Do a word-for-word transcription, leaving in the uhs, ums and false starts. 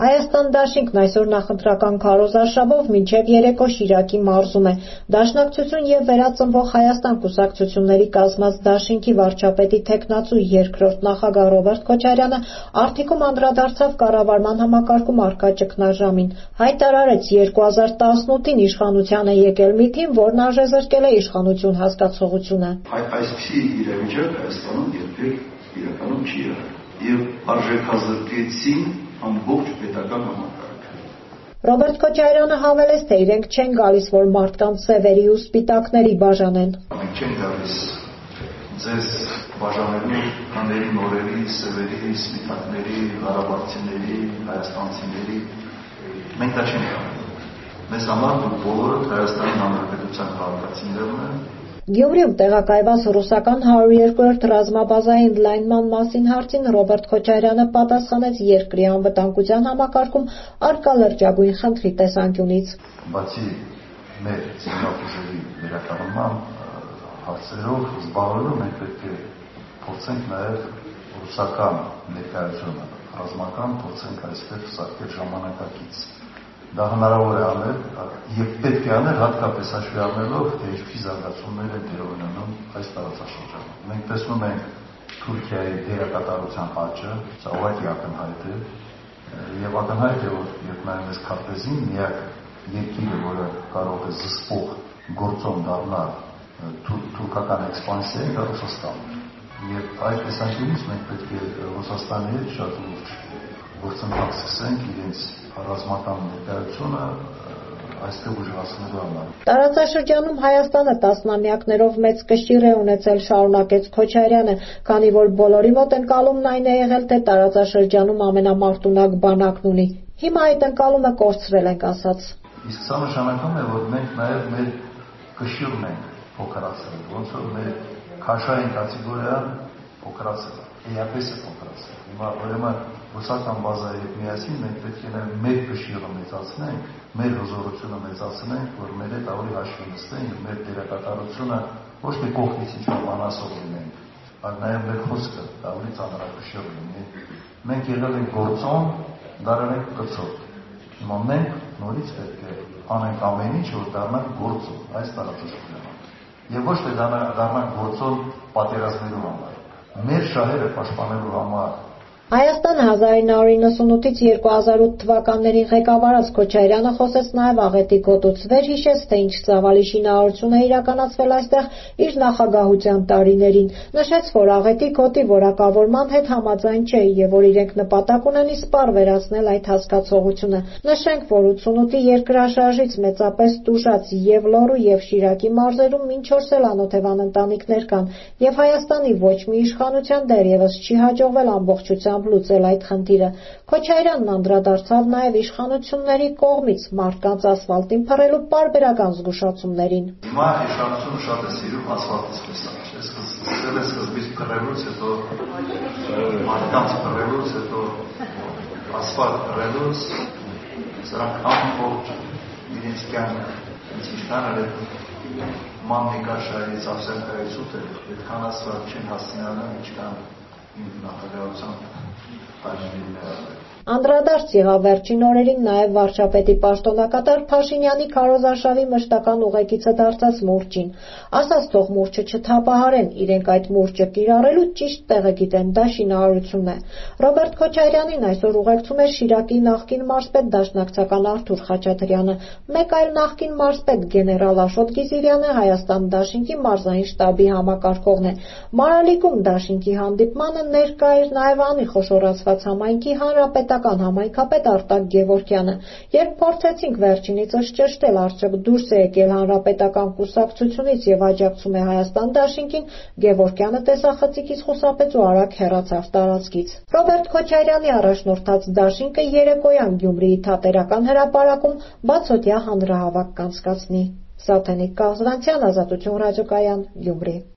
Հայաստան դաշինքն այսօր նախընտրական քարոզարշավով մինչև երեկո Շիրակի մարզում է։ Դաշնակցություն և վերածնվող Հայաստան կուսակցությունների կազմած դաշինքի վարչապետի թեկնածու երկրորդ նախագահ Ռոբերտ Քոչարյանը արդյունքում անդրադարձավ կառավարման համակարգում առկա ճգնաժամին, հայտարարեց երկու հազար տասնութին իշխանության է եկել մի թիմ, որն արժեզրկել է իշխանություն հասկացողությունը։ Այսպիսի իրավիճակ Հայաստանում երբեք իրականում չի եղել եւ արժեքազրկեցին ամբողջ պետական համակարգը։ Ռոբերտ Քոչարյանը հավելեց, թե իրենք չեն գալիս, որ մարդկանց սևերի ու սպիտակների բաժանեն։ Մենք չենք գալիս ձեզ բաժանելու կաների, նորերի, սևերի, սպիտակների, ղարաբաղցիների, հայաստանցիների։ Մենք դա չենք անում։ Մեզ համար դուք բոլորդ Հայաստանի Հանրապետության քաղաքացիներն եք։ Գյումրիում տեղակայված ռուսական հարյուր երկրորդ ռազմաբազայի ընդլայնման մասին հարցին Ռոբերտ Քոչարյանը պատասխանեց երկրի անվտանգության համակարգում առկա լրջագույն խնդրի տեսանկյունից։ Բացի մեր զինվորների վերականգնման հարցերով զբաղվելու մենք պետք է փորձենք նաև ռուսական ներկայությունը ռազմական փորձենք այստեղ սարքել ժամանակակից։ Դա հնարավոր է անել եւ պետք է անել հատկապես հաշվի առնելով, թե ինչպիսի զարգացումներ են տեղի ունենում այս տարածաշրջանում։ Մենք տեսնում ենք Թուրքիայի դերակատարության աճը, սա ուղղակի ակնհայտ է, եւ ակնհայտ է, որ երբ նայում ես քարտեզին, միակ երկիրը, որը կարող է զսպող գործոն դառնալ թուրքական էքսպանսիային, դա Ռուսաստանն է։ Եվ այդ տեսանկյունից մենք պետք է Ռուսաստանի հետ շատ լուրջ գործընթաց սկսենք իրենց ռազմական ներկայությունը այստեղ ուժեղացնելու համար։ Տարածաշրջանում Հայաստանը տասնամյակներով մեծ կշիռ է ունեցել, շարունակեց Քոչարյանը, քանի որ բոլորի մոտ ընկալումն այն է եղել, թե տարածաշրջանում ամենամարտունակ բանակն ունի։ Հիմա այդ ընկալումը կորցրել ենք, ասաց։ Իսկ սա նշանակում է, որ մենք նաև մեր կշիռն ենք փոքրացրել, ոնց որ մեր քաշային կատեգորիան փոքրացել է, էապես է փոքրացել։ Հիմա ուրեմն ռուսական բազայի հետ միասին մենք պետք է նաև մեր կշիռը մեծացնենք, մեր հզորությունը մեծացնենք, որ մեր հետ ավելի հաշվի նստեն եւ մեր դերակատարությունը ոչ թե կողքից ինչ-որ անասող լինենք, այլ նաև մեր խոսքը ավելի ծանրակշիռ լինի։ Մենք եղել ենք գործոն, դարձել ենք կցոտ։ Հիմա մենք նորից պետք է անենք ամեն ինչ, որ դառնանք գործոն այս տարածաշրջանում։ Եվ ոչ թե դառնանք գործոն պատերազմելու համար, մեր շահերը պաշտպանելու համար։ Հայաստանը հազար ինը հարյուր իննսունութից երկու հազար ութ թվականներին ղեկավարած Քոչարյանը խոսեց նաև աղետի գոտուց, վերհիշեց, թե ինչ ծավալի շինարարություն է իրականացվել այստեղ իր նախագահության տարիներին, նշեց, որ աղետի գոտի որակավորման հետ համաձայն չէ եւ որ իրենք նպատակ ունեն իսպառ վերացնել այդ հասկացողությունը։ Նշենք, որ ութսունութի երկրաշարժից մեծապես տուժած եւ Լոռու եւ Շիրակի մարզերում մինչ օրս էլ անօթևան ընտանիքներ կան եւ Հայաստանի ոչ մի իշխանության դեռևս չի հաջողվել ամբողջությամբ լուծել այդ խնդիրը։ Քոչարյանն անդրադարձավ նաև իշխանությունների կողմից մարդկանց ասֆալտին փռելու պարբերական զգուշացումներին։ Հիմա իշխանությունը շատ է սիրում ասֆալտից տեսնել։ Սկսել է սկզբից փռելուց, հետո մարդկանց փռելուց, հետո ասֆալտ փռելուց, սրանք ամբողջ իրենց կյանքը ինչքան էլ մաննիկաշարից, ավսենկայից ուտ է, այդքան ասֆալտ չեն հասցնանում, ինչքան նախագահության Անդրադարձ եղավ վերջին օրերին նաև վարչապետի պաշտոնակատար Փաշինյանի քարոզարշավի մշտական ուղեկիցը դարձած մուրճին։ Ասաց, թող մուրճը չթափահարեն, իրենք այդ մուրճը կիրառելու ճիշտ տեղը գիտեն, դա շինարարությունն է։ Ռոբերտ Քոչարյանին այսօր ուղեկցում էր Շիրակի նախկին մարզպետ դաշնակցական Արթուր Խաչատրյանը, մեկ այլ նախկին մարզպետ գեներալ Աշոտ Գիզիրյանը Հայաստան դաշինքի մարզային շտաբի համակարգողն է։ Մարալիկում դաշինքի հանդիպմանը ներկա էր նաև անի խոշորացված համայնքի հանրապետական համայնքապետ Արտակ Գևորգյանը։ Երբ փորձեցինք վերջինից ճշտել արդյոք դուրս է եկել հանրապետական կուսակցությունից եւ աջակցում է Հայաստան դաշինքին, Գևորգյանը տեսախցիկից խուսափեց ու արագ հեռացավ տարածքից։ Ռոբերտ Քոչարյանի առաջնորդած դաշինքը երեկոյան Գյումրիի Թատերական հրապարակում բացօթյա հանրահավաք կանցկացնի։ Սաթենիկ Կազրանցյան, Ազատություն ռադիոկայան, Գյումրի։